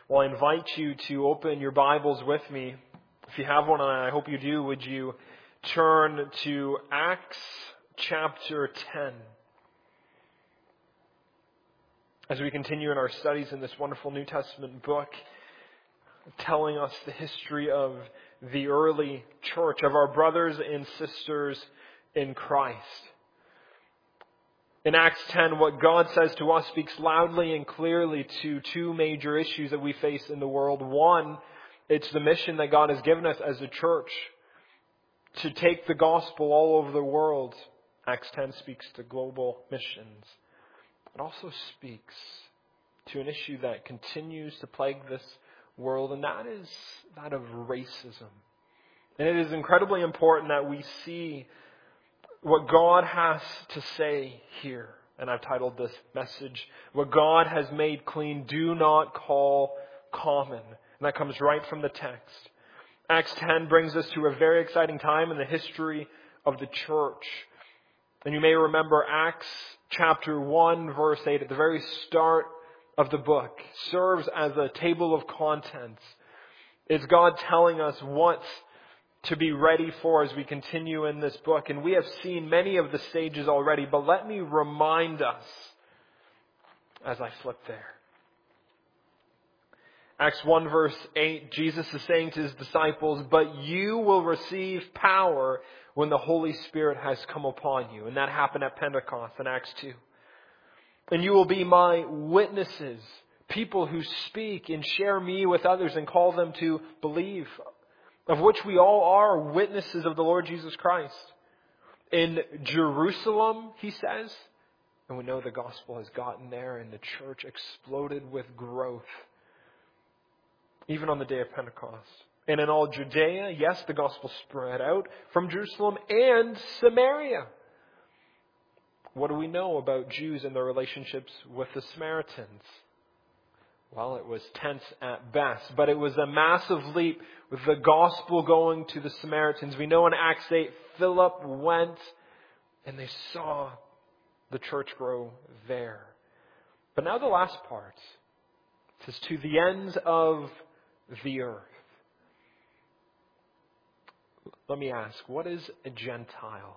Well, I invite you to open your Bibles with me. If you have one, and I hope you do, would you turn to Acts chapter 10. As we continue in our studies in this wonderful New Testament book, telling us the history of the early church, of our brothers and sisters in Christ. In Acts 10, what God says to us speaks loudly and clearly to two major issues that we face in the world. One, it's the mission that God has given us as a church to take the gospel all over the world. Acts 10 speaks to global missions. It also speaks to an issue that continues to plague this world, and that is that of racism. And it is incredibly important that we see what God has to say here. And I've titled this message, "What God has made clean, do not call common." And that comes right from the text. Acts 10 brings us to a very exciting time in the history of the church. And you may remember Acts chapter 1, verse 8, at the very start of the book, serves as a table of contents. It's God telling us what to be ready for as we continue in this book. And we have seen many of the stages already, but let me remind us as I flip there. Acts 1 verse 8, Jesus is saying to His disciples, "But you will receive power when the Holy Spirit has come upon you." And that happened at Pentecost in Acts 2. "And you will be my witnesses," people who speak and share me with others and call them to believe, of which we all are witnesses of the Lord Jesus Christ. "In Jerusalem," He says, and we know the gospel has gotten there and the church exploded with growth, even on the day of Pentecost. "And in all Judea," yes, the gospel spread out from Jerusalem, "and Samaria." What do we know about Jews and their relationships with the Samaritans? Well, it was tense at best, but it was a massive leap with the gospel going to the Samaritans. We know in Acts 8, Philip went and they saw the church grow there. But now the last part. It says, "to the ends of the earth." Let me ask, what is a Gentile?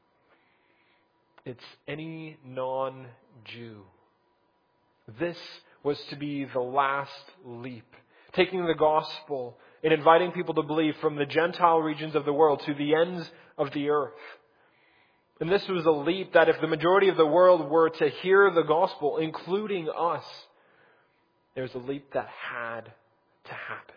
It's any non-Jew. This was to be the last leap, taking the gospel and inviting people to believe from the Gentile regions of the world to the ends of the earth. And this was a leap that if the majority of the world were to hear the gospel, including us, there's a leap that had to happen.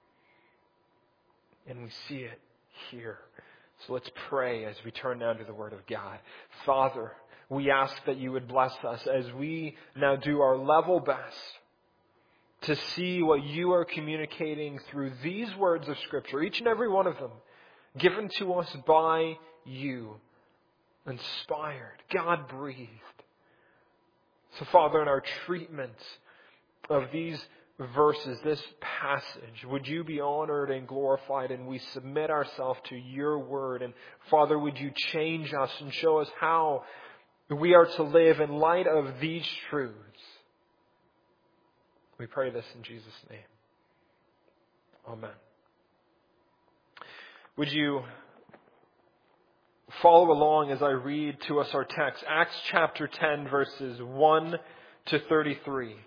And we see it here. So let's pray as we turn now to the Word of God. Father, we ask that you would bless us as we now do our level best to see what you are communicating through these words of Scripture, each and every one of them, given to us by you, inspired, God-breathed. So Father, in our treatment of these verses, this passage, would you be honored and glorified, and we submit ourselves to your word. And Father, would you change us and show us how we are to live in light of these truths. We pray this in Jesus' name. Amen. Would you follow along as I read to us our text, Acts chapter 10, verses 1 to 33.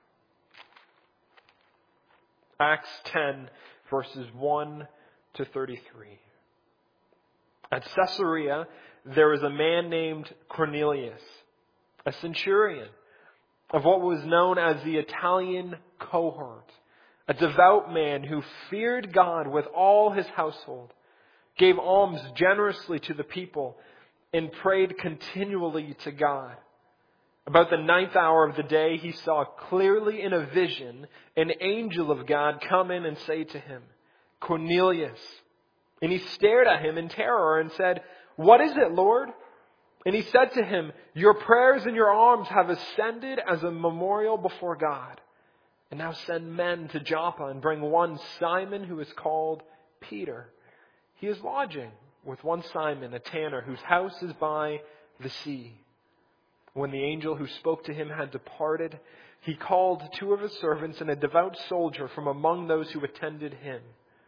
Acts 10, verses 1 to 33. At Caesarea, there was a man named Cornelius, a centurion of what was known as the Italian cohort, a devout man who feared God with all his household, gave alms generously to the people, and prayed continually to God. About the 9th hour of the day, he saw clearly in a vision an angel of God come in and say to him, "Cornelius." And he stared at him in terror and said, "What is it, Lord?" And he said to him, "Your prayers and your alms have ascended as a memorial before God. And now send men to Joppa and bring one Simon who is called Peter. He is lodging with one Simon, a tanner, whose house is by the sea." When the angel who spoke to him had departed, he called 2 of his servants and a devout soldier from among those who attended him.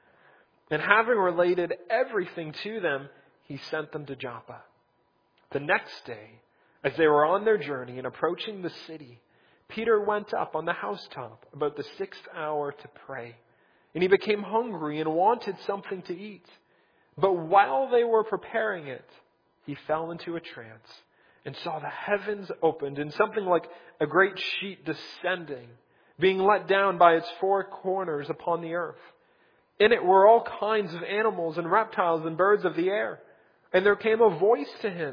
And having related everything to them, he sent them to Joppa. The next day, as they were on their journey and approaching the city, Peter went up on the housetop about the 6th hour to pray. And he became hungry and wanted something to eat. But while they were preparing it, he fell into a trance and saw the heavens opened and something like a great sheet descending, being let down by its 4 corners upon the earth. In it were all kinds of animals and reptiles and birds of the air. And there came a voice to him,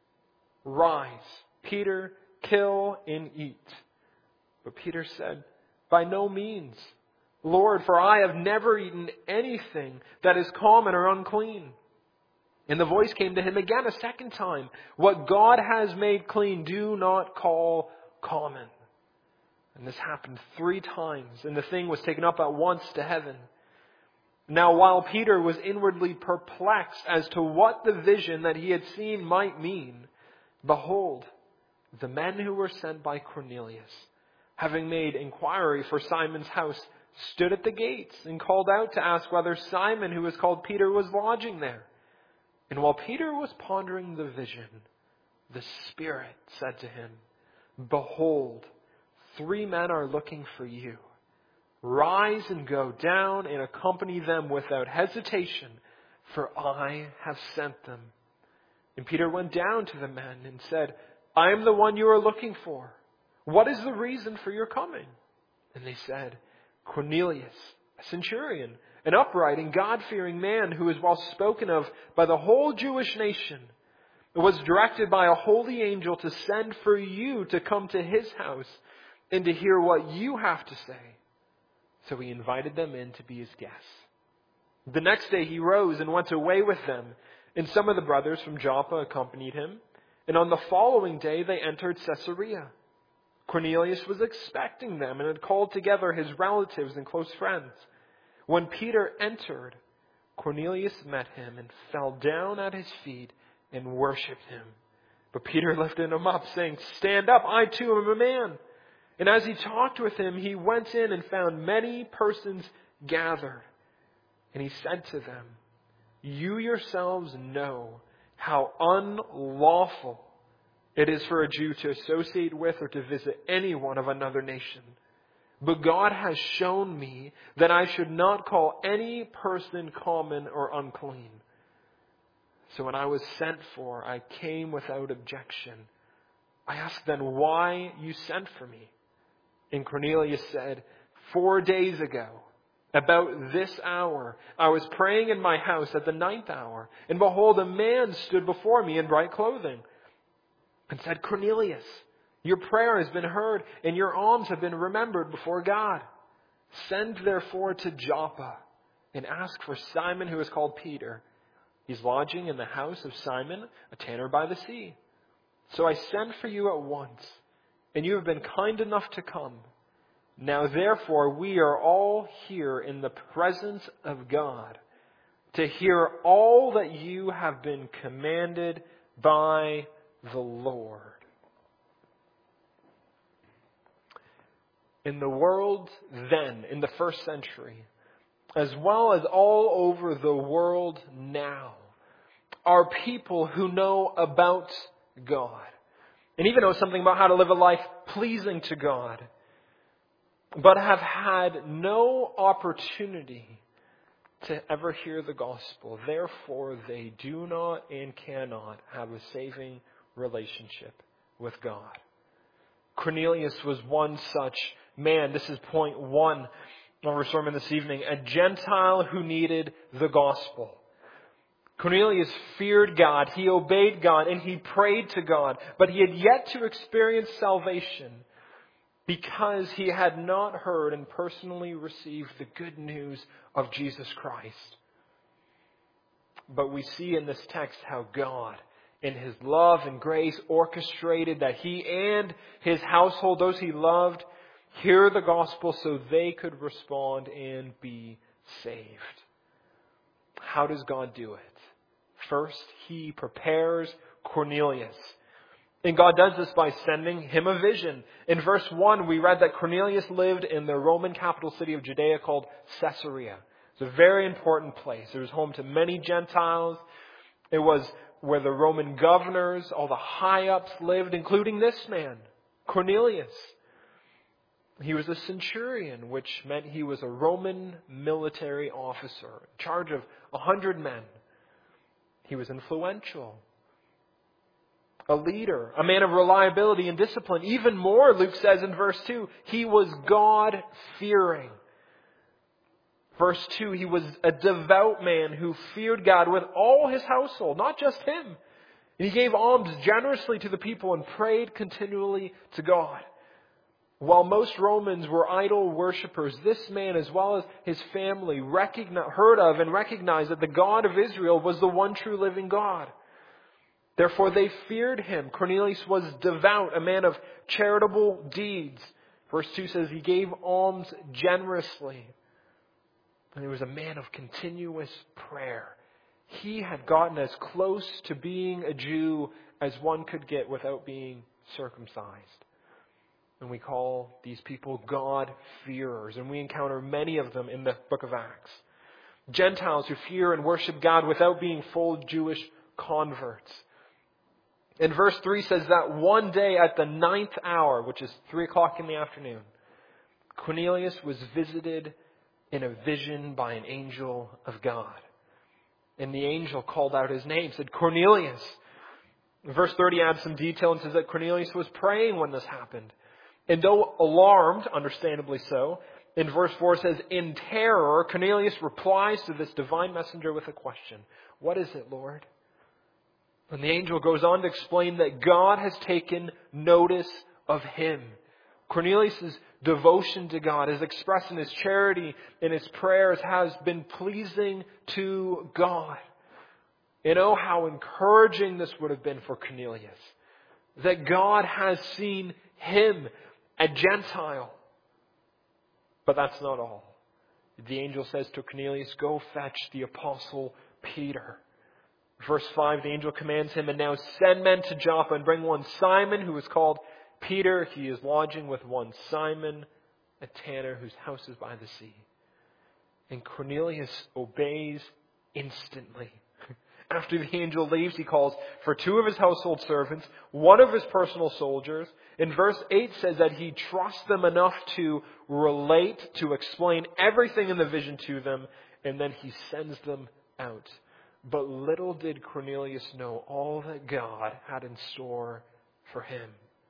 "Rise, Peter, kill and eat." But Peter said, "By no means, Lord, for I have never eaten anything that is common or unclean." And the voice came to him again a second time, "What God has made clean, do not call common." And this happened 3 times, and the thing was taken up at once to heaven. Now while Peter was inwardly perplexed as to what the vision that he had seen might mean, behold, the men who were sent by Cornelius, having made inquiry for Simon's house, stood at the gates and called out to ask whether Simon, who was called Peter, was lodging there. And while Peter was pondering the vision, the Spirit said to him, "Behold, 3 men are looking for you. Rise and go down and accompany them without hesitation, for I have sent them." And Peter went down to the men and said, "I am the one you are looking for. What is the reason for your coming?" And they said, "Cornelius, a centurion, an upright and God-fearing man who is well spoken of by the whole Jewish nation, was directed by a holy angel to send for you to come to his house and to hear what you have to say." So he invited them in to be his guests. The next day he rose and went away with them, and some of the brothers from Joppa accompanied him. And on the following day they entered Caesarea. Cornelius was expecting them and had called together his relatives and close friends. When Peter entered, Cornelius met him and fell down at his feet and worshipped him. But Peter lifted him up, saying, "Stand up, I too am a man." And as he talked with him, he went in and found many persons gathered. And he said to them, "You yourselves know how unlawful it is for a Jew to associate with or to visit anyone of another nation. But God has shown me that I should not call any person common or unclean. So when I was sent for, I came without objection. I asked then why you sent for me. And Cornelius said, 4 days ago, about this hour, I was praying in my house at the 9th hour, and behold, a man stood before me in bright clothing, and said, 'Cornelius, your prayer has been heard, and your alms have been remembered before God. Send therefore to Joppa, and ask for Simon, who is called Peter. He's lodging in the house of Simon, a tanner by the sea.' So I sent for you at once, and you have been kind enough to come. Now therefore we are all here in the presence of God to hear all that you have been commanded by the Lord." In the world then, in the 1st century, as well as all over the world now, are people who know about God and even know something about how to live a life pleasing to God, but have had no opportunity to ever hear the gospel. Therefore, they do not and cannot have a saving relationship with God. Cornelius was one such man. This is point 1 of our sermon this evening. A Gentile who needed the gospel. Cornelius feared God, he obeyed God, and he prayed to God. But he had yet to experience salvation because he had not heard and personally received the good news of Jesus Christ. But we see in this text how God, in his love and grace, orchestrated that he and his household, those he loved, hear the gospel so they could respond and be saved. How does God do it? First, he prepares Cornelius. And God does this by sending him a vision. In verse 1, we read that Cornelius lived in the Roman capital city of Judea called Caesarea. It's a very important place. It was home to many Gentiles. It was where the Roman governors, all the high-ups lived, including this man, Cornelius. He was a centurion, which meant he was a Roman military officer, in charge of 100 men. He was influential, a leader, a man of reliability and discipline. Even more, Luke says in verse 2, he was God-fearing. Verse 2, he was a devout man who feared God with all his household, not just him. And he gave alms generously to the people and prayed continually to God. While most Romans were idol worshippers, this man, as well as his family, heard of and recognized that the God of Israel was the one true living God. Therefore, they feared him. Cornelius was devout, a man of charitable deeds. Verse 2 says he gave alms generously. And he was a man of continuous prayer. He had gotten as close to being a Jew as one could get without being circumcised. And we call these people God-fearers. And we encounter many of them in the book of Acts. Gentiles who fear and worship God without being full Jewish converts. And verse 3 says that one day at the 9th hour, which is 3 o'clock in the afternoon, Cornelius was visited in a vision by an angel of God. And the angel called out his name, said, Cornelius. Verse 30 adds some detail and says that Cornelius was praying when this happened. And though alarmed, understandably so, in verse 4 says, in terror, Cornelius replies to this divine messenger with a question. What is it, Lord? And the angel goes on to explain that God has taken notice of him. Cornelius' devotion to God, his expressed in his charity, in his prayers, has been pleasing to God. And oh, how encouraging this would have been for Cornelius. That God has seen him, a Gentile. But that's not all. The angel says to Cornelius, go fetch the apostle Peter. Verse 5, the angel commands him, and now send men to Joppa and bring one Simon, who is called Peter. He is lodging with one Simon, a tanner whose house is by the sea. And Cornelius obeys instantly. After the angel leaves, he calls for 2 of his household servants, 1 of his personal soldiers. In verse 8 says that he trusts them enough to relate, to explain everything in the vision to them, and then he sends them out. But little did Cornelius know all that God had in store for him.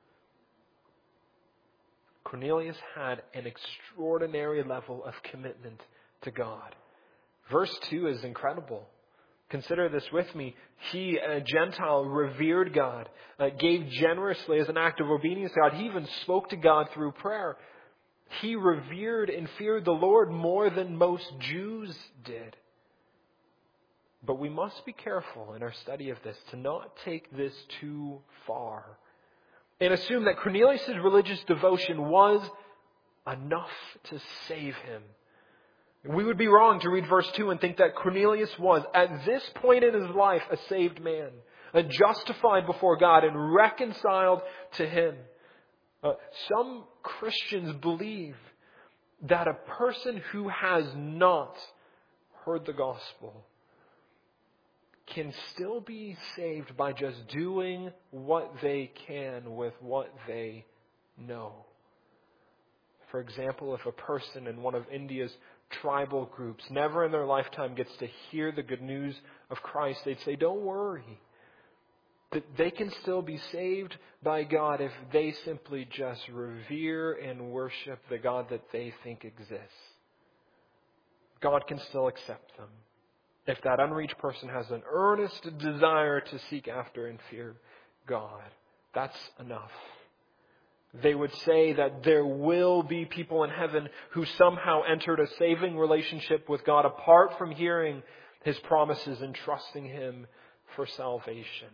Cornelius had an extraordinary level of commitment to God. Verse 2 is incredible. Consider this with me. He, a Gentile, revered God, gave generously as an act of obedience to God. He even spoke to God through prayer. He revered and feared the Lord more than most Jews did. But we must be careful in our study of this to not take this too far and assume that Cornelius' religious devotion was enough to save him. We would be wrong to read verse 2 and think that Cornelius was, at this point in his life, a saved man, justified before God and reconciled to him. Some Christians believe that a person who has not heard the gospel can still be saved by just doing what they can with what they know. For example, if a person in one of India's tribal groups never in their lifetime gets to hear the good news of Christ, they'd say, don't worry. That they can still be saved by God if they simply just revere and worship the God that they think exists. God can still accept them if that unreached person has an earnest desire to seek after and fear God. That's enough. They would say that there will be people in heaven who somehow entered a saving relationship with God apart from hearing His promises and trusting Him for salvation.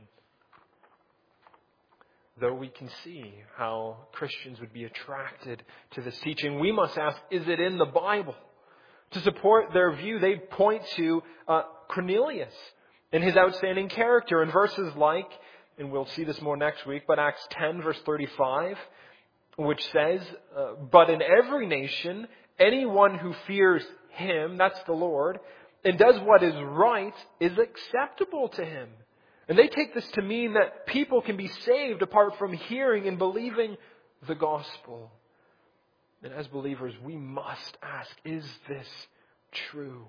Though we can see how Christians would be attracted to this teaching, we must ask, is it in the Bible? To support their view, they point to Cornelius and his outstanding character in verses like and we'll see this more next week, but Acts 10 verse 35, which says, but in every nation, anyone who fears Him, that's the Lord, and does what is right is acceptable to Him. And they take this to mean that people can be saved apart from hearing and believing the gospel. And as believers, we must ask, is this true?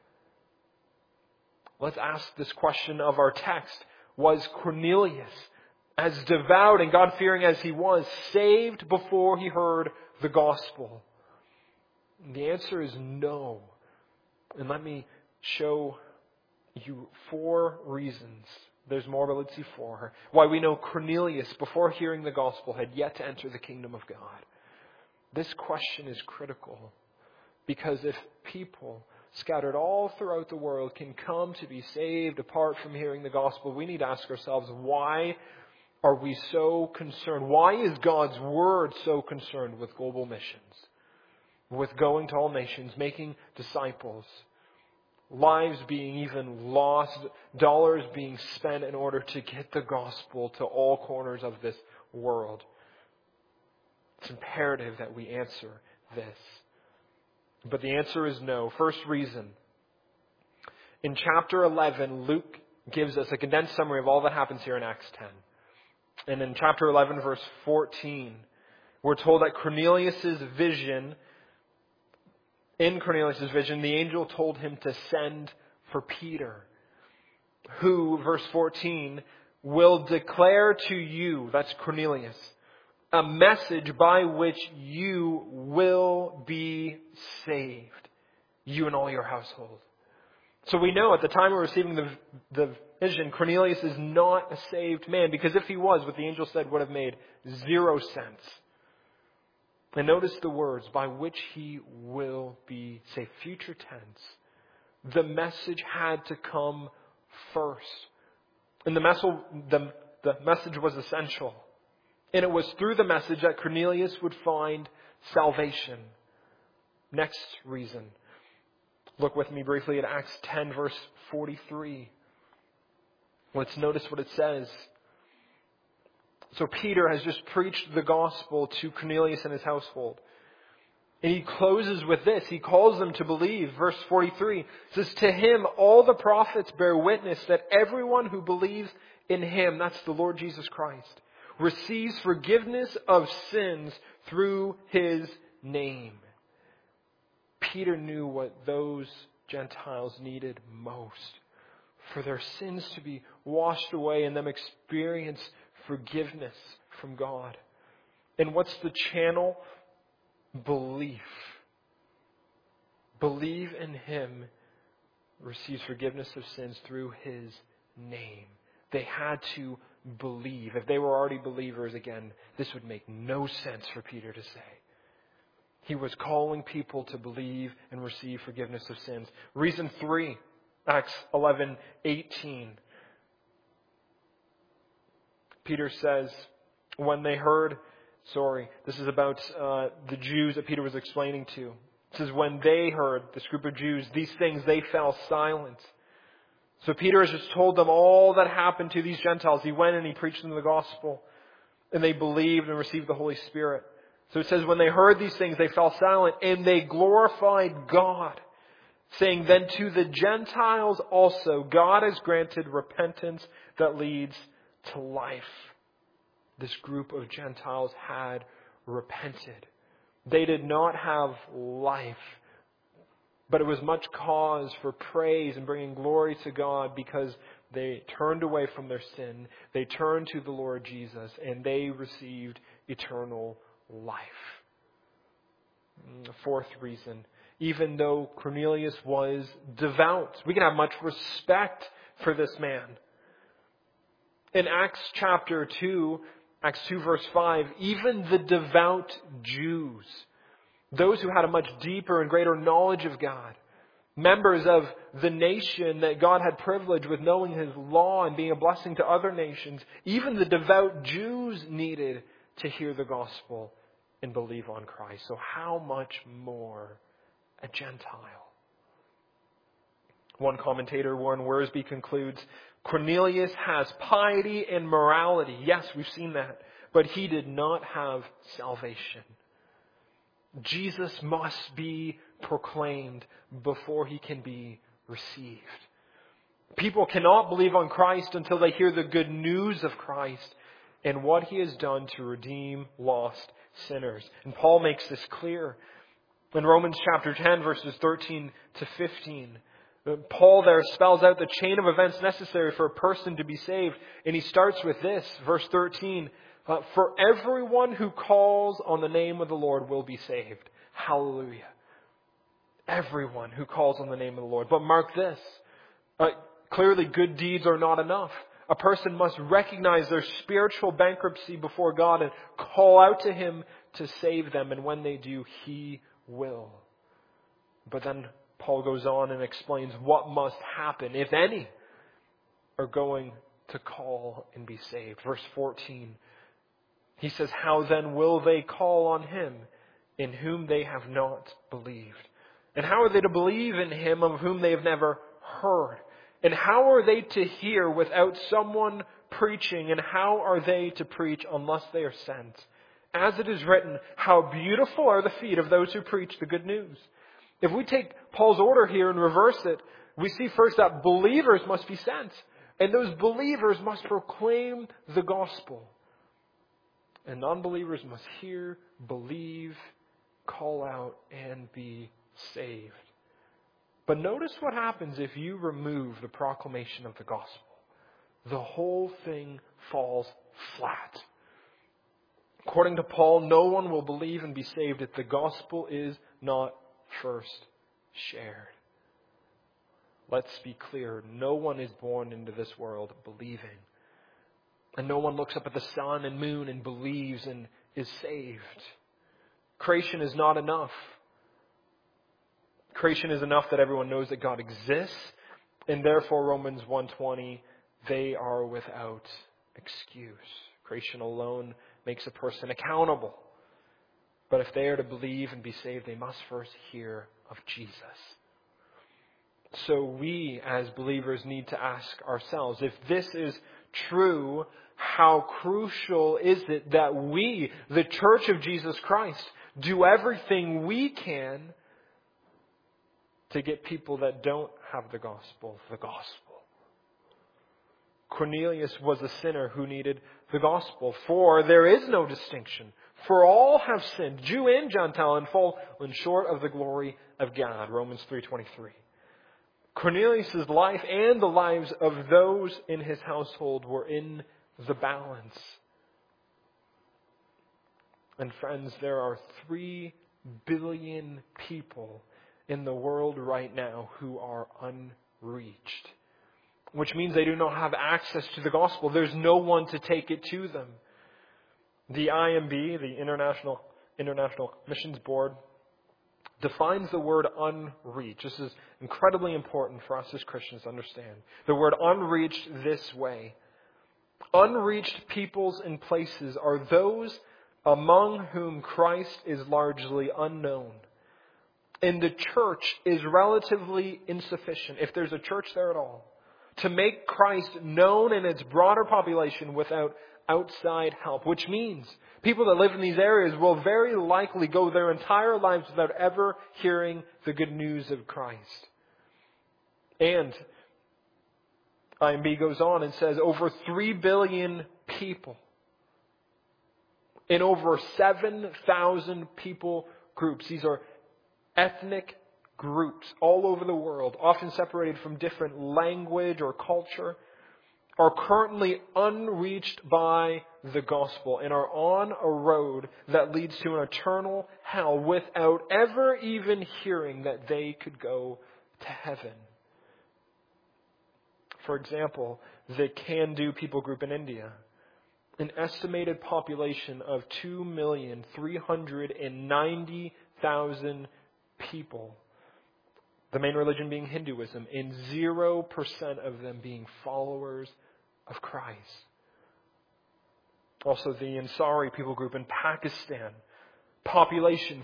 Let's ask this question of our text. Was Cornelius, as devout and God-fearing as he was, saved before he heard the gospel? And the answer is no. And let me show you 4 reasons. There's more, but let's see 4. Why we know Cornelius, before hearing the gospel, had yet to enter the kingdom of God. This question is critical, because if people scattered all throughout the world can come to be saved apart from hearing the gospel, we need to ask ourselves, why are we so concerned? Why is God's word so concerned with global missions? With going to all nations, making disciples, lives being even lost, dollars being spent in order to get the gospel to all corners of this world? It's imperative that we answer this. But the answer is no. First reason. In chapter 11, Luke gives us a condensed summary of all that happens here in Acts 10. And in chapter 11, verse 14, we're told that in Cornelius' vision, the angel told him to send for Peter, who, verse 14, will declare to you, that's Cornelius, a message by which you will be saved, you and all your household. So we know at the time of receiving the vision, Cornelius is not a saved man, because if he was, what the angel said would have made 0 sense. And notice the words, by which he will be saved. Future tense. The message had to come first. And the message was essential. And it was through the message that Cornelius would find salvation. Next reason. Look with me briefly at Acts 10 verse 43. Let's notice what it says. So Peter has just preached the gospel to Cornelius and his household. And he closes with this. He calls them to believe. Verse 43 says, to him all the prophets bear witness that everyone who believes in him, that's the Lord Jesus Christ, receives forgiveness of sins through his name. Peter knew what those Gentiles needed most. For their sins to be washed away and them experience forgiveness from God. And what's the channel? Belief. Believe in him receives forgiveness of sins through his name. They had to believe. If they were already believers, again, this would make no sense for Peter to say. He was calling people to believe and receive forgiveness of sins. Reason 3, Acts 11:18. Peter says, when they heard, this is about the Jews that Peter was explaining to. It says, when they heard, this group of Jews, these things, they fell silent. So Peter has just told them all that happened to these Gentiles. He went and he preached them the gospel. And they believed and received the Holy Spirit. So it says, when they heard these things, they fell silent. And they glorified God, saying, then to the Gentiles also, God has granted repentance that leads to life. This group of Gentiles had repented. They did not have life, but it was much cause for praise and bringing glory to God because they turned away from their sin. They turned to the Lord Jesus and they received eternal life. Fourth reason, even though Cornelius was devout, we can have much respect for this man. In Acts chapter 2, Acts 2 verse 5, even the devout Jews, those who had a much deeper and greater knowledge of God, members of the nation that God had privileged with knowing His law and being a blessing to other nations, even the devout Jews needed to hear the gospel and believe on Christ. So how much more a Gentile? One commentator, Warren Wiersbe, concludes, Cornelius has piety and morality. Yes, we've seen that. But he did not have salvation. Jesus must be proclaimed before he can be received. People cannot believe on Christ until they hear the good news of Christ and what he has done to redeem lost sinners. And Paul makes this clear in Romans chapter 10, verses 13 to 15. Paul there spells out the chain of events necessary for a person to be saved. And he starts with this, verse 13. For everyone who calls on the name of the Lord will be saved. Hallelujah. Everyone who calls on the name of the Lord. But mark this. Clearly, good deeds are not enough. A person must recognize their spiritual bankruptcy before God and call out to Him to save them. And when they do, He will. But then Paul goes on and explains what must happen, if any, are going to call and be saved. Verse 14. He says, how then will they call on Him in whom they have not believed? And how are they to believe in Him of whom they have never heard? And how are they to hear without someone preaching? And how are they to preach unless they are sent? As it is written, how beautiful are the feet of those who preach the good news. If we take Paul's order here and reverse it, we see first that believers must be sent. And those believers must proclaim the gospel. And non-believers must hear, believe, call out, and be saved. But notice what happens if you remove the proclamation of the gospel. The whole thing falls flat. According to Paul, no one will believe and be saved if the gospel is not first shared. Let's be clear. No one is born into this world believing. And no one looks up at the sun and moon and believes and is saved. Creation is not enough. Creation is enough that everyone knows that God exists. And therefore, Romans 1:20, they are without excuse. Creation alone makes a person accountable. But if they are to believe and be saved, they must first hear of Jesus. So we as believers need to ask ourselves, if this is true, how crucial is it that we, the Church of Jesus Christ, do everything we can to get people that don't have the gospel, the gospel. Cornelius was a sinner who needed the gospel. For there is no distinction. For all have sinned, Jew and Gentile, and fallen short of the glory of God. Romans 3:23. Cornelius' life and the lives of those in his household were in the balance. And friends, there are 3 billion people in the world right now who are unreached. Which means they do not have access to the gospel. There's no one to take it to them. The IMB, the International Missions Board, defines the word unreached. This is incredibly important for us as Christians to understand. The word unreached this way. Unreached peoples and places are those among whom Christ is largely unknown. And the church is relatively insufficient, if there's a church there at all, to make Christ known in its broader population without outside help. Which means people that live in these areas will very likely go their entire lives without ever hearing the good news of Christ. And IMB goes on and says over 3 billion people in over 7,000 people groups. These are ethnic groups all over the world, often separated from different language or culture, are currently unreached by the gospel and are on a road that leads to an eternal hell without ever even hearing that they could go to heaven. For example, the Kandu people group in India, an estimated population of 2,390,000 people. The main religion being Hinduism, and 0% of them being followers of Christ. Also the Ansari people group in Pakistan, population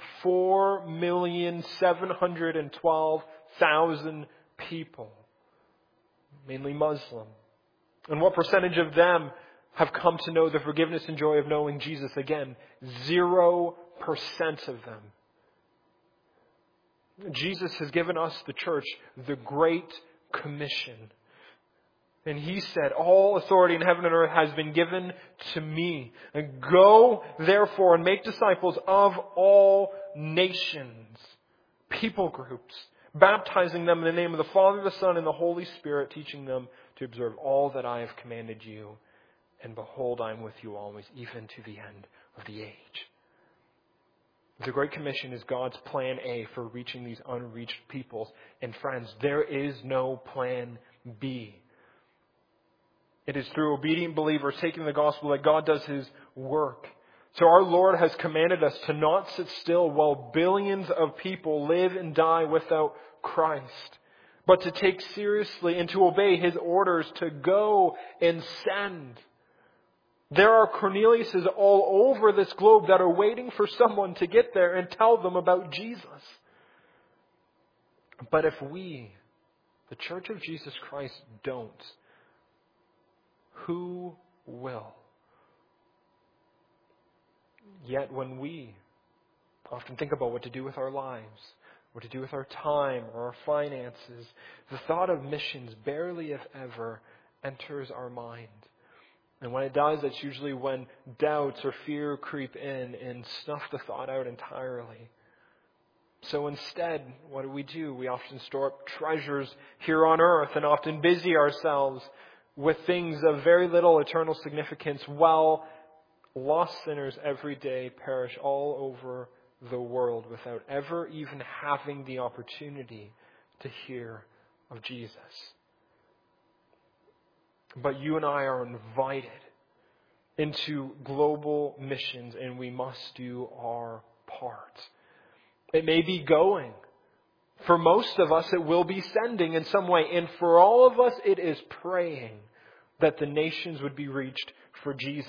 4,712,000 people, mainly Muslim, And what percentage of them have come to know the forgiveness and joy of knowing Jesus? Again, 0% of them. Jesus has given us, the church, the Great Commission. And He said, all authority in heaven and earth has been given to me. And go, therefore, and make disciples of all nations, people groups, baptizing them in the name of the Father, the Son, and the Holy Spirit, teaching them to observe all that I have commanded you. And behold, I am with you always, even to the end of the age. The Great Commission is God's plan A for reaching these unreached peoples. And friends, there is no plan B. It is through obedient believers taking the gospel that God does His work. So our Lord has commanded us to not sit still while billions of people live and die without Christ, but to take seriously and to obey His orders to go and send. There are Corneliuses all over this globe that are waiting for someone to get there and tell them about Jesus. But if we, the Church of Jesus Christ, don't, who will? Yet when we often think about what to do with our lives, what to do with our time or our finances, the thought of missions barely, if ever, enters our mind. And when it does, it's usually when doubts or fear creep in and snuff the thought out entirely. So instead, what do? We often store up treasures here on earth and often busy ourselves with things of very little eternal significance, while lost sinners every day perish all over the world without ever even having the opportunity to hear of Jesus. But you and I are invited into global missions, and we must do our part. It may be going. For most of us, it will be sending in some way. And for all of us, it is praying that the nations would be reached for Jesus.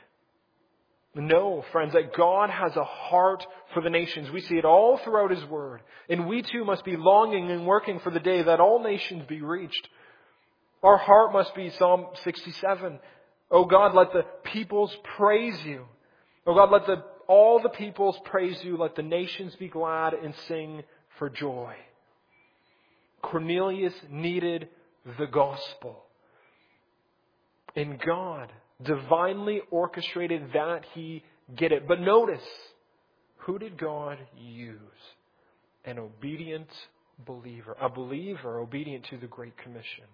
Know, friends, that God has a heart for the nations. We see it all throughout His Word. And we too must be longing and working for the day that all nations be reached. Our heart must be Psalm 67. Oh God, let the peoples praise you. Oh God, let all the peoples praise you. Let the nations be glad and sing for joy. Cornelius needed the gospel. And God divinely orchestrated that he get it. But notice, who did God use? An obedient believer. A believer obedient to the Great Commission.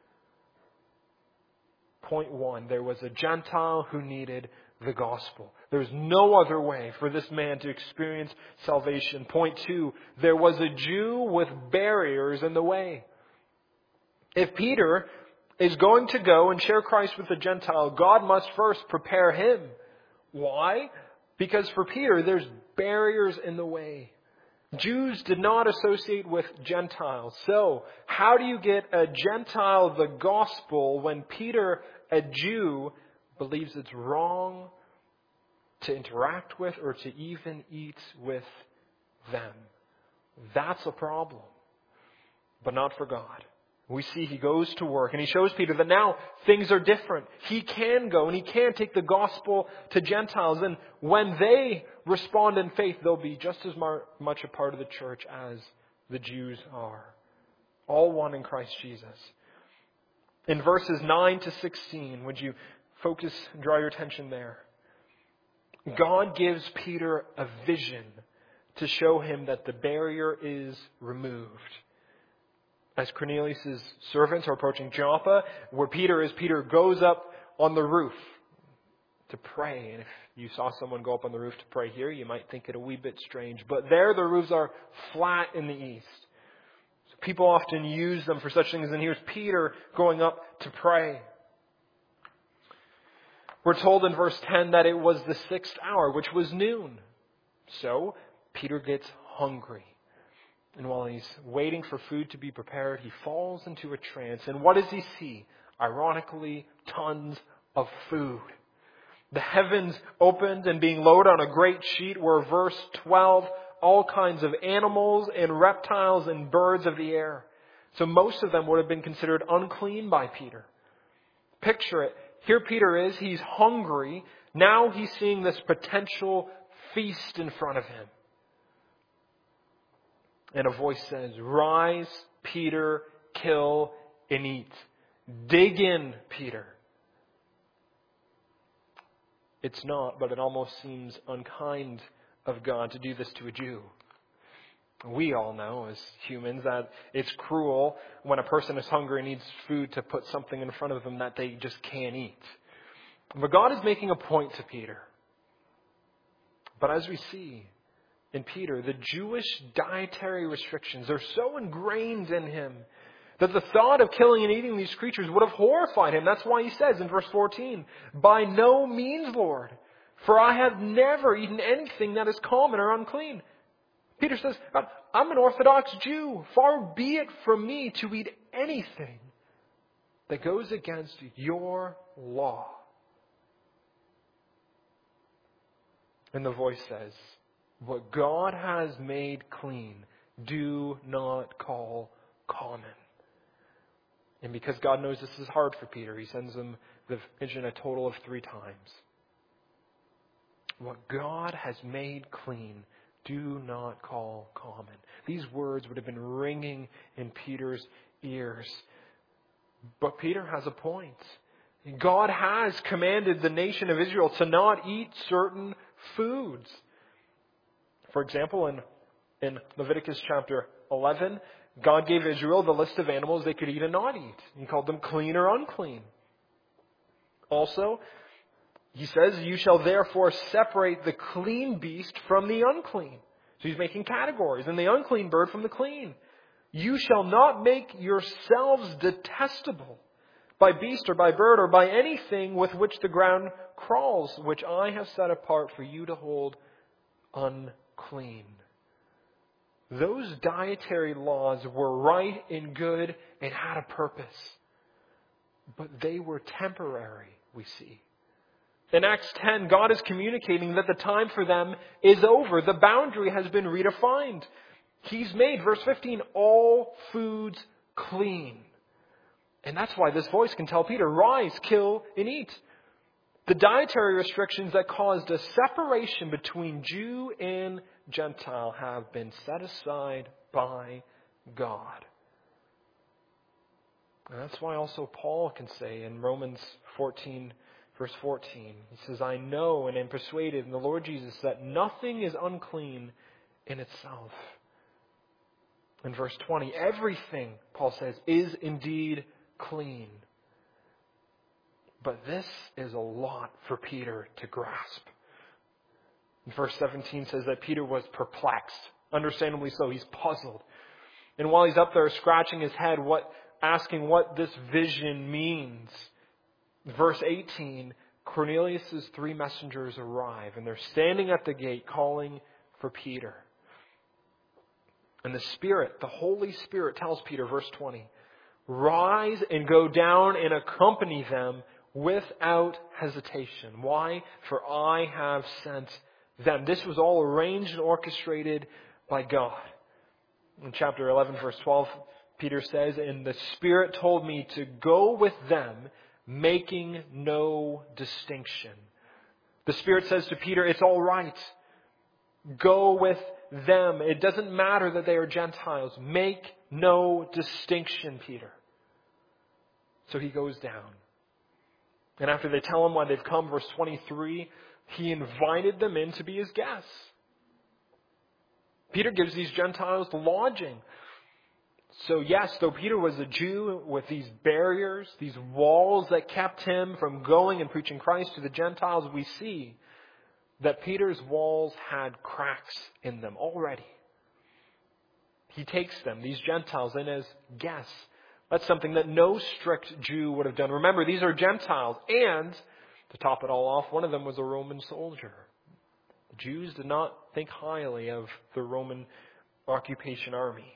Point 1, there was a Gentile who needed the gospel. There's no other way for this man to experience salvation. Point 2, there was a Jew with barriers in the way. If Peter is going to go and share Christ with the Gentile, God must first prepare him. Why? Because for Peter, there's barriers in the way. Jews did not associate with Gentiles. So, how do you get a Gentile the gospel when Peter, a Jew, believes it's wrong to interact with or to even eat with them? That's a problem. But not for God. We see he goes to work and he shows Peter that now things are different. He can go and he can take the gospel to Gentiles. And when they respond in faith, they'll be just as much a part of the church as the Jews are. All one in Christ Jesus. In verses 9 to 16, would you focus and draw your attention there? God gives Peter a vision to show him that the barrier is removed. As Cornelius' servants are approaching Joppa, where Peter is, Peter goes up on the roof to pray. And if you saw someone go up on the roof to pray here, you might think it a wee bit strange. But there, the roofs are flat in the east. So people often use them for such things. And here's Peter going up to pray. We're told in verse 10 that it was the 6th hour, which was noon. So Peter gets hungry. And while he's waiting for food to be prepared, he falls into a trance. And what does he see? Ironically, tons of food. The heavens opened, and being loaded on a great sheet were, verse 12, all kinds of animals and reptiles and birds of the air. So most of them would have been considered unclean by Peter. Picture it. Here Peter is. He's hungry. Now he's seeing this potential feast in front of him. And a voice says, "Rise, Peter, kill and eat." Dig in, Peter. It's not, but it almost seems unkind of God to do this to a Jew. We all know as humans that it's cruel when a person is hungry and needs food to put something in front of them that they just can't eat. But God is making a point to Peter. But as we see in Peter, the Jewish dietary restrictions are so ingrained in him that the thought of killing and eating these creatures would have horrified him. That's why he says in verse 14, "By no means, Lord, for I have never eaten anything that is common or unclean." Peter says, "I'm an Orthodox Jew. Far be it from me to eat anything that goes against your law." And the voice says, "What God has made clean, do not call common." And because God knows this is hard for Peter, he sends him the vision a total of 3 times. What God has made clean, do not call common. These words would have been ringing in Peter's ears. But Peter has a point. God has commanded the nation of Israel to not eat certain foods. For example, in Leviticus chapter 11, God gave Israel the list of animals they could eat and not eat. He called them clean or unclean. Also, he says, "You shall therefore separate the clean beast from the unclean." So he's making categories. "And the unclean bird from the clean. You shall not make yourselves detestable by beast or by bird or by anything with which the ground crawls, which I have set apart for you to hold unclean." Those dietary laws were right and good and had a purpose. But they were temporary, we see. In Acts 10, God is communicating that the time for them is over. The boundary has been redefined. He's made, verse 15, all foods clean. And that's why this voice can tell Peter, "Rise, kill, and eat." The dietary restrictions that caused a separation between Jew and Gentile have been set aside by God. And that's why also Paul can say in Romans 14, verse 14, he says, "I know and am persuaded in the Lord Jesus that nothing is unclean in itself." In verse 20, everything, Paul says, is indeed clean. But this is a lot for Peter to grasp. Verse 17 says that Peter was perplexed. Understandably so, he's puzzled. And while he's up there scratching his head, asking what this vision means, verse 18, Cornelius' 3 messengers arrive, and they're standing at the gate calling for Peter. And the Spirit, the Holy Spirit, tells Peter, verse 20, "Rise and go down and accompany them without hesitation." Why? For I have sent them. This was all arranged and orchestrated by God. In chapter 11, verse 12, Peter says, "And the Spirit told me to go with them, making no distinction." The Spirit says to Peter, it's all right. Go with them. It doesn't matter that they are Gentiles. Make no distinction, Peter. So he goes down. And after they tell him why they've come, verse 23, he invited them in to be his guests. Peter gives these Gentiles lodging. So yes, though Peter was a Jew with these barriers, these walls that kept him from going and preaching Christ to the Gentiles, we see that Peter's walls had cracks in them already. He takes them, these Gentiles, in as guests. That's something that no strict Jew would have done. Remember, these are Gentiles. And, to top it all off, one of them was a Roman soldier. The Jews did not think highly of the Roman occupation army.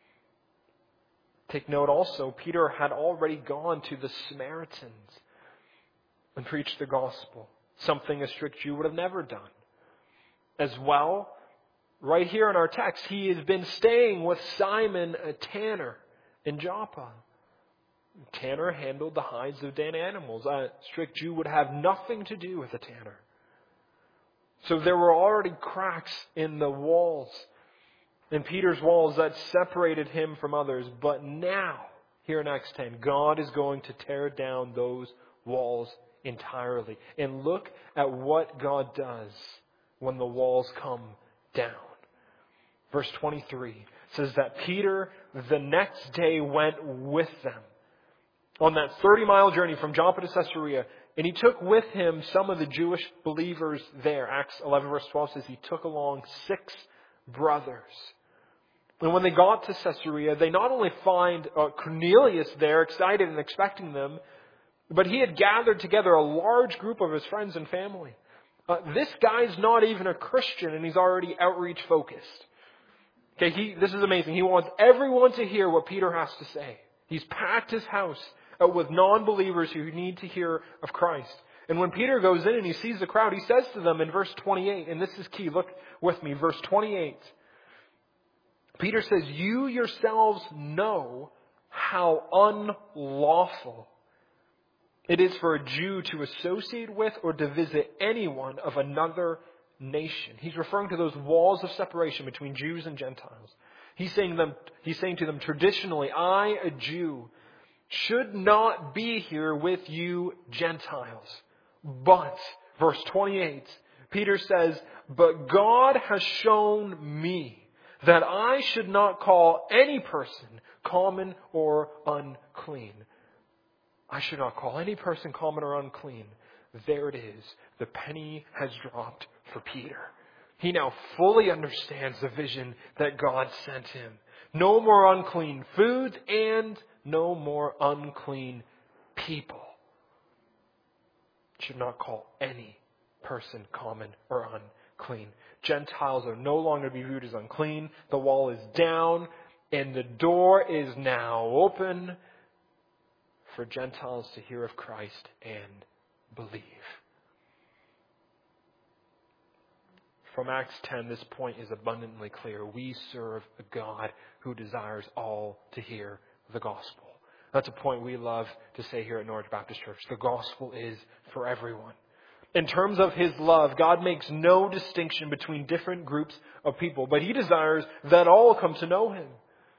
Take note also, Peter had already gone to the Samaritans and preached the gospel. Something a strict Jew would have never done. As well, right here in our text, he has been staying with Simon, a tanner, in Joppa. tanner handled the hides of dead animals. A strict Jew would have nothing to do with a tanner. So there were already cracks in the walls, in Peter's walls, that separated him from others. But now, here in Acts 10, God is going to tear down those walls entirely. And look at what God does when the walls come down. Verse 23 says that Peter the next day went with them on that 30-mile journey from Joppa to Caesarea. And he took with him some of the Jewish believers there. Acts 11 verse 12 says he took along 6 brothers. And when they got to Caesarea, they not only find Cornelius there, excited and expecting them, but he had gathered together a large group of his friends and family. This guy's not even a Christian, and he's already outreach focused. Okay, this is amazing. He wants everyone to hear what Peter has to say. He's packed his house with non-believers who need to hear of Christ. And when Peter goes in and he sees the crowd, he says to them in verse 28, and this is key, look with me, verse 28. Peter says, "You yourselves know how unlawful it is for a Jew to associate with or to visit anyone of another nation." He's referring to those walls of separation between Jews and Gentiles. He's saying to them, traditionally, I, a Jew, should not be here with you Gentiles. But, verse 28, Peter says, "But God has shown me that I should not call any person common or unclean." I should not call any person common or unclean. There it is. The penny has dropped for Peter. He now fully understands the vision that God sent him. No more unclean foods and no more unclean people. Should not call any person common or unclean. Gentiles are no longer to be viewed as unclean. The wall is down and the door is now open for Gentiles to hear of Christ and believe. From Acts 10, this point is abundantly clear. We serve a God who desires all to hear the gospel. That's a point we love to say here at Norwich Baptist Church. The gospel is for everyone. In terms of His love, God makes no distinction between different groups of people, but He desires that all come to know Him.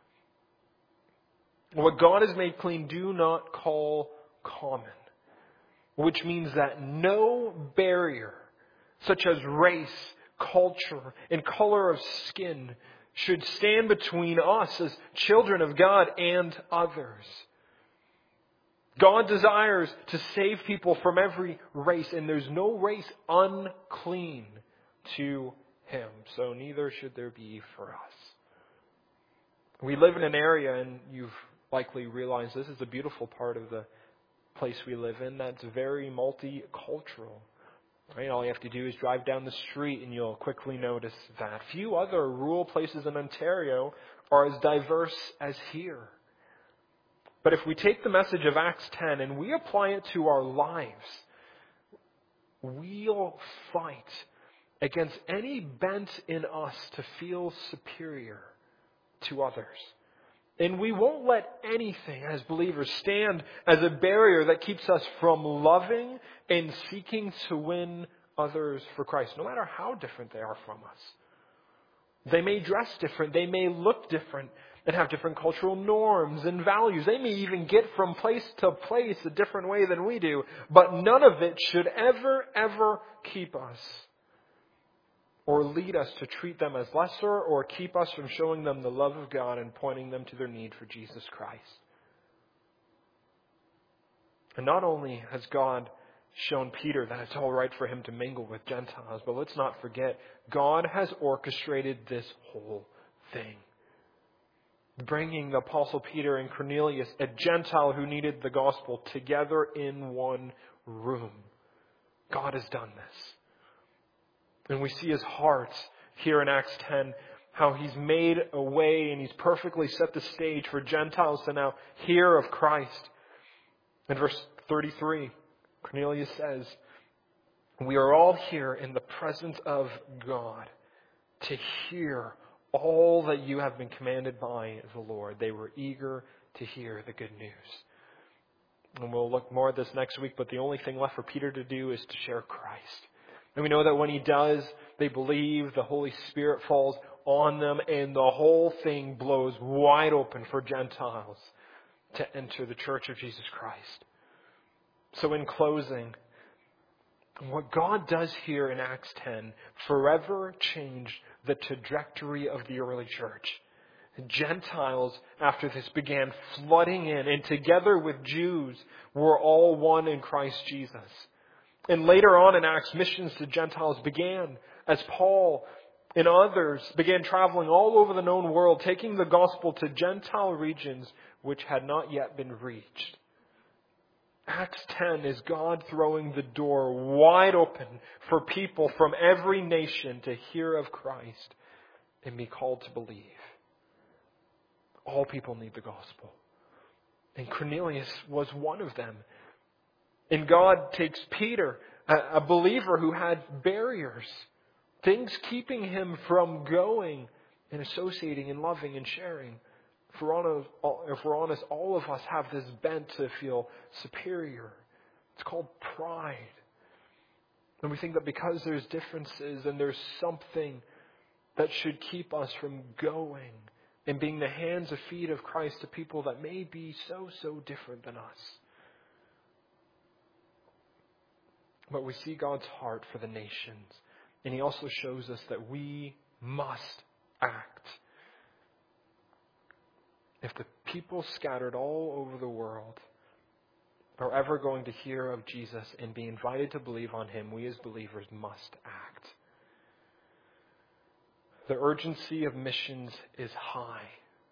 What God has made clean, do not call common. Which means that no barrier, such as race, culture, and color of skin, should stand between us as children of God and others. God desires to save people from every race, and there's no race unclean to Him. So neither should there be for us. We live in an area, and you've likely realized this is the beautiful part of the place we live in, that's very multicultural. Right? All you have to do is drive down the street and you'll quickly notice that. Few other rural places in Ontario are as diverse as here. But if we take the message of Acts 10 and we apply it to our lives, we'll fight against any bent in us to feel superior to others. And we won't let anything as believers stand as a barrier that keeps us from loving and seeking to win others for Christ, no matter how different they are from us. They may dress different, they may look different, and have different cultural norms and values. They may even get from place to place a different way than we do, but none of it should ever keep us or lead us to treat them as lesser or keep us from showing them the love of God and pointing them to their need for Jesus Christ. And not only has God shown Peter that it's all right for him to mingle with Gentiles, but let's not forget, God has orchestrated this whole thing. Bringing the Apostle Peter and Cornelius, a Gentile who needed the gospel, together in one room. God has done this. And we see His heart here in Acts 10, how He's made a way and He's perfectly set the stage for Gentiles to now hear of Christ. In verse 33, Cornelius says, "We are all here in the presence of God to hear all that you have been commanded by the Lord." They were eager to hear the good news. And we'll look more at this next week, but the only thing left for Peter to do is to share Christ. And we know that when he does, they believe, the Holy Spirit falls on them, and the whole thing blows wide open for Gentiles to enter the church of Jesus Christ. So in closing, what God does here in Acts 10 forever changed the trajectory of the early church. Gentiles, after this, began flooding in, and together with Jews, were all one in Christ Jesus. And later on in Acts, missions to Gentiles began as Paul and others began traveling all over the known world, taking the gospel to Gentile regions which had not yet been reached. Acts 10 is God throwing the door wide open for people from every nation to hear of Christ and be called to believe. All people need the gospel. And Cornelius was one of them. And God takes Peter, a believer who had barriers, things keeping him from going and associating and loving and sharing. If we're honest, all of us have this bent to feel superior. It's called pride. And we think that because there's differences and there's something that should keep us from going and being the hands and feet of Christ to people that may be so different than us. But we see God's heart for the nations. And He also shows us that we must act. If the people scattered all over the world are ever going to hear of Jesus and be invited to believe on Him, we as believers must act. The urgency of missions is high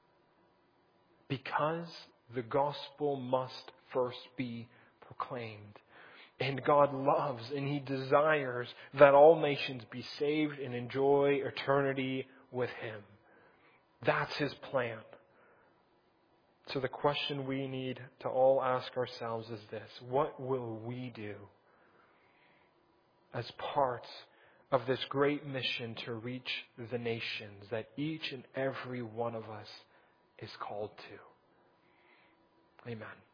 because the gospel must first be proclaimed. And God loves and He desires that all nations be saved and enjoy eternity with Him. That's His plan. So the question we need to all ask ourselves is this: what will we do as parts of this great mission to reach the nations that each and every one of us is called to? Amen.